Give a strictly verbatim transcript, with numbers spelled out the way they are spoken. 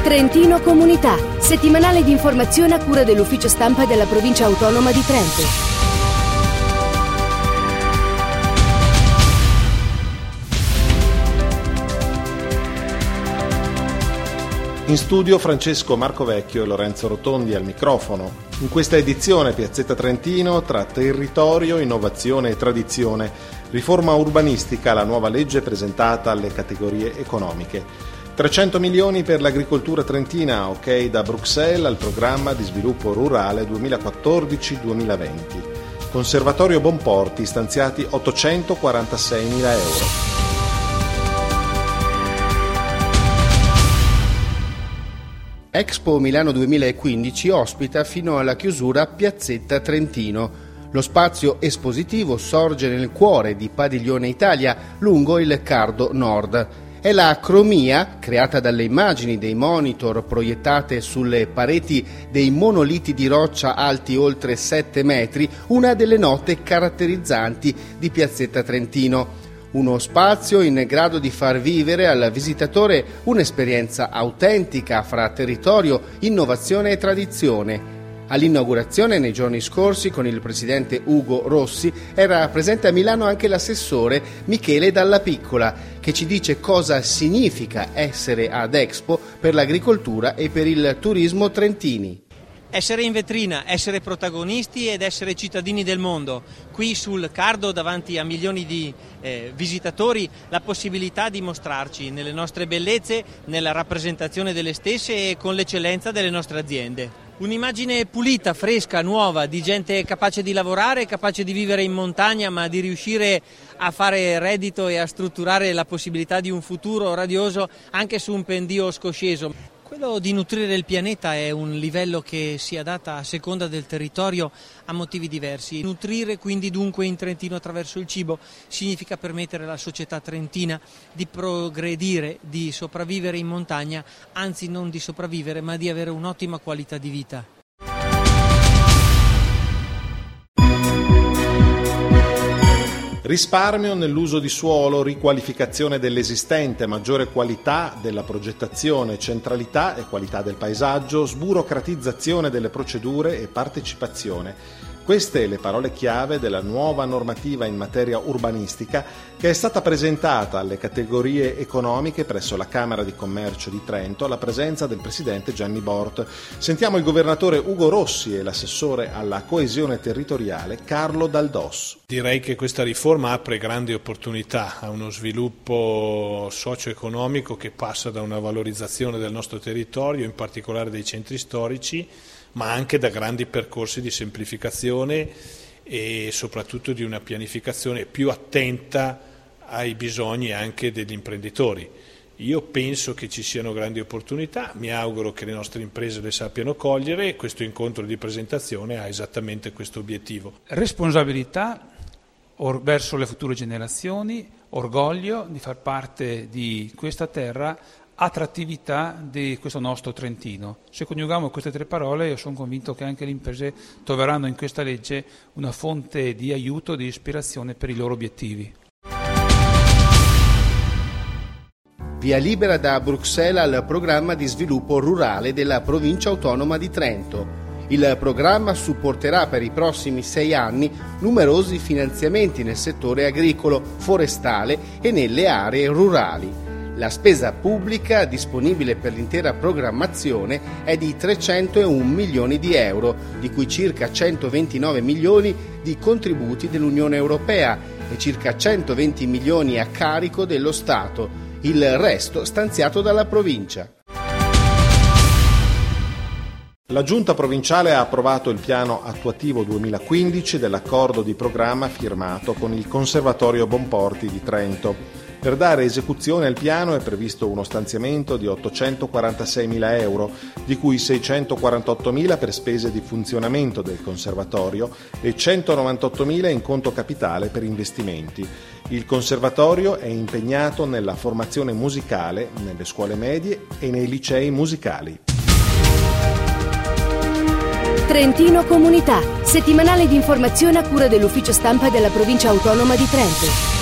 Trentino Comunità, settimanale di informazione a cura dell'ufficio stampa della provincia autonoma di Trento. In studio Francesco Marcovecchio e Lorenzo Rotondi al microfono. In questa edizione Piazzetta Trentino tra territorio, innovazione e tradizione, riforma urbanistica, la nuova legge presentata alle categorie economiche. trecento milioni per l'agricoltura trentina, ok da Bruxelles al programma di sviluppo rurale duemilaquattordici duemilaventi. Conservatorio Bonporti, stanziati ottocentoquarantaseimila euro. Expo Milano duemilaquindici ospita fino alla chiusura Piazzetta Trentino. Lo spazio espositivo sorge nel cuore di Padiglione Italia, lungo il Cardo Nord. È la cromia, creata dalle immagini dei monitor proiettate sulle pareti dei monoliti di roccia alti oltre sette metri, una delle note caratterizzanti di Piazzetta Trentino. Uno spazio in grado di far vivere al visitatore un'esperienza autentica fra territorio, innovazione e tradizione. All'inaugurazione nei giorni scorsi con il presidente Ugo Rossi era presente a Milano anche l'assessore Michele Dalla Piccola, che ci dice cosa significa essere ad Expo per l'agricoltura e per il turismo trentini. Essere in vetrina, essere protagonisti ed essere cittadini del mondo. Qui sul Cardo, davanti a milioni di eh, visitatori, la possibilità di mostrarci nelle nostre bellezze, nella rappresentazione delle stesse e con l'eccellenza delle nostre aziende. Un'immagine pulita, fresca, nuova, di gente capace di lavorare, capace di vivere in montagna, ma di riuscire a fare reddito e a strutturare la possibilità di un futuro radioso anche su un pendio scosceso. Quello di nutrire il pianeta è un livello che si adatta a seconda del territorio a motivi diversi. Nutrire quindi dunque in Trentino attraverso il cibo significa permettere alla società trentina di progredire, di sopravvivere in montagna, anzi non di sopravvivere ma di avere un'ottima qualità di vita. Risparmio nell'uso di suolo, riqualificazione dell'esistente, maggiore qualità della progettazione, centralità e qualità del paesaggio, sburocratizzazione delle procedure e partecipazione. Queste le parole chiave della nuova normativa in materia urbanistica che è stata presentata alle categorie economiche presso la Camera di Commercio di Trento alla presenza del presidente Gianni Bort. Sentiamo il governatore Ugo Rossi e l'assessore alla coesione territoriale Carlo Daldos. Direi che questa riforma apre grandi opportunità a uno sviluppo socio-economico che passa da una valorizzazione del nostro territorio, in particolare dei centri storici, ma anche da grandi percorsi di semplificazione e soprattutto di una pianificazione più attenta ai bisogni anche degli imprenditori. Io penso che ci siano grandi opportunità, mi auguro che le nostre imprese le sappiano cogliere e questo incontro di presentazione ha esattamente questo obiettivo. Responsabilità or- verso le future generazioni, orgoglio di far parte di questa terra, attrattività di questo nostro Trentino. Se coniughiamo queste tre parole, io sono convinto che anche le imprese troveranno in questa legge una fonte di aiuto, di ispirazione per i loro obiettivi. Via libera da Bruxelles al programma di sviluppo rurale della provincia autonoma di Trento. Il programma supporterà per i prossimi sei anni numerosi finanziamenti nel settore agricolo, forestale e nelle aree rurali. La spesa pubblica disponibile per l'intera programmazione è di trecentouno milioni di euro, di cui circa centoventinove milioni di contributi dell'Unione Europea e circa centoventi milioni a carico dello Stato, il resto stanziato dalla provincia. La Giunta provinciale ha approvato il piano attuativo duemilaquindici dell'accordo di programma firmato con il Conservatorio Bonporti di Trento. Per dare esecuzione al piano è previsto uno stanziamento di ottocentoquarantaseimila euro, di cui seicentoquarantottomila per spese di funzionamento del conservatorio e centonovantottomila in conto capitale per investimenti. Il conservatorio è impegnato nella formazione musicale nelle scuole medie e nei licei musicali. Trentino Comunità, settimanale di informazione a cura dell'ufficio stampa della provincia autonoma di Trento.